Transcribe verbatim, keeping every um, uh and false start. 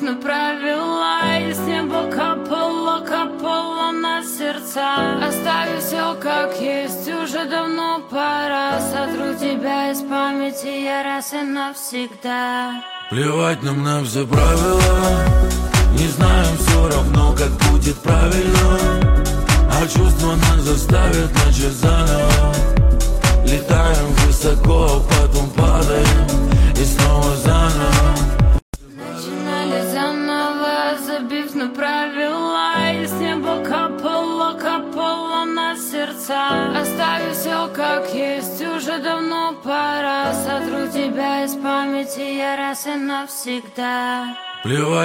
на правила, и с неба капало, капало на сердца. Оставив все как есть, уже давно пора. Сотру тебя из памяти я раз и навсегда. Плевать нам на все правила, не знаем, все равно, как будет правильно. А чувства нас заставят начать заново. Летаем высоко, потом падаем и снова заново. Начинали заново, забив на правила, и с неба капало, капало на сердца. Оставив все как есть, уже давно пора. Сотру тебя из памяти я раз и навсегда. Плевать